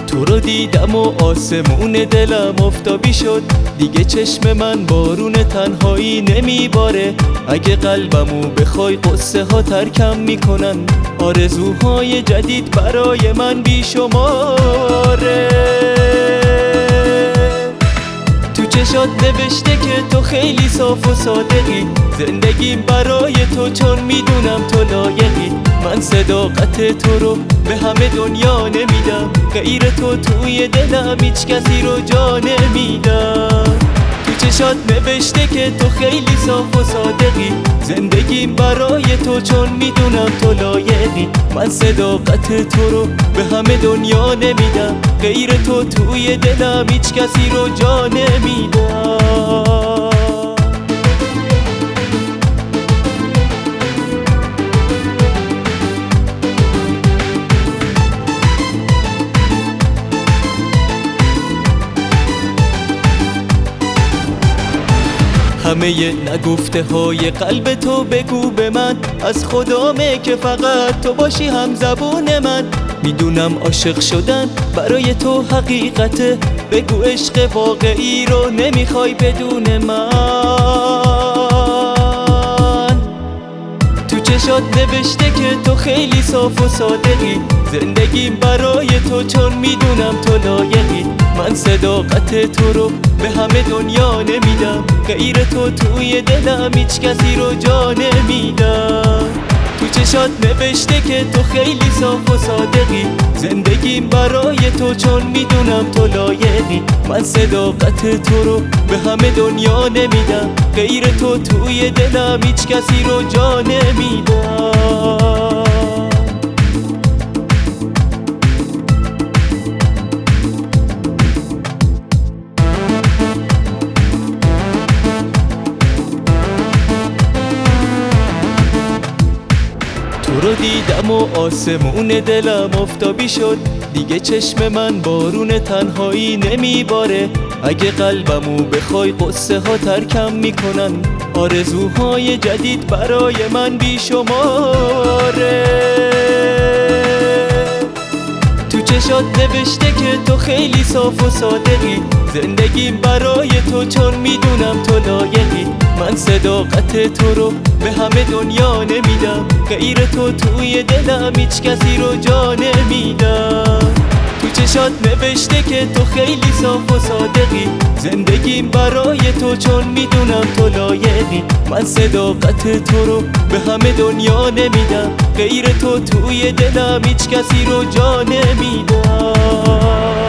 تو رو دیدم و آسمون دلم آفتابی شد، دیگه چشم من بارون تنهایی نمیباره. اگه قلبمو بخوای قصه ها ترکم میکنن، آرزوهای جدید برای من بیشماره. تو چشات نوشته که تو خیلی صاف و صادقی، زندگیم برای تو چون میدونم تو لایقی. من صداقت تو رو به همه دنیا نمیدم، غیر تو توی دلم هیچ کسی رو جا نمیدم. تو چشات نوشته که تو خیلی صاف و صادقی، زندگیم برای تو چون میدونم تو لایقی. من صداقت تو رو به همه دنیا نمیدم، غیر تو توی دلم هیچ کسی رو جا نمیدم. همه نگفته های قلب تو بگو به من، از خدامه که فقط تو باشی هم زبون من. میدونم عاشق شدن برای تو حقیقته، بگو عشق واقعی رو نمیخوای بدون من. تو چشات نوشته که تو خیلی صاف و صادقی، زندگیم برای تو چون میدونم تو لایقی. من صداقت تو رو به همه دنیا نمیدم، غیر تو توی دلم هیچ کسی رو جا نمیدم. تو چشات نوشته که تو خیلی صاف و صادقی، زندگیم برای تو چون میدونم تو لایقی. من صداقت تو رو به همه دنیا نمیدم، غیر تو توی دلم هیچ کسی رو جا نمیدم. تو رو دیدم و آسمون دلم آفتابی شد، دیگه چشم من بارون تنهایی نمیباره. اگه قلبمو بخوای قصه ها ترکم میکنن، آرزوهای جدید برای من بیشماره. تو چشات نوشته که تو خیلی صاف و صادقی، زندگیم برای تو چون میدونم تو لایقی. من صداقت تو رو به همه دنیا نمیدم، غیر تو توی دلم هیچ کسی رو جا نمیدم. تو چشات نوشته که تو خیلی صاف و صادقی، زندگیم برای تو چون میدونم تو لایقی. من صداقت تو رو به همه دنیا نمیدم، غیر تو توی دلم هیچ کسی رو جا نمیدم.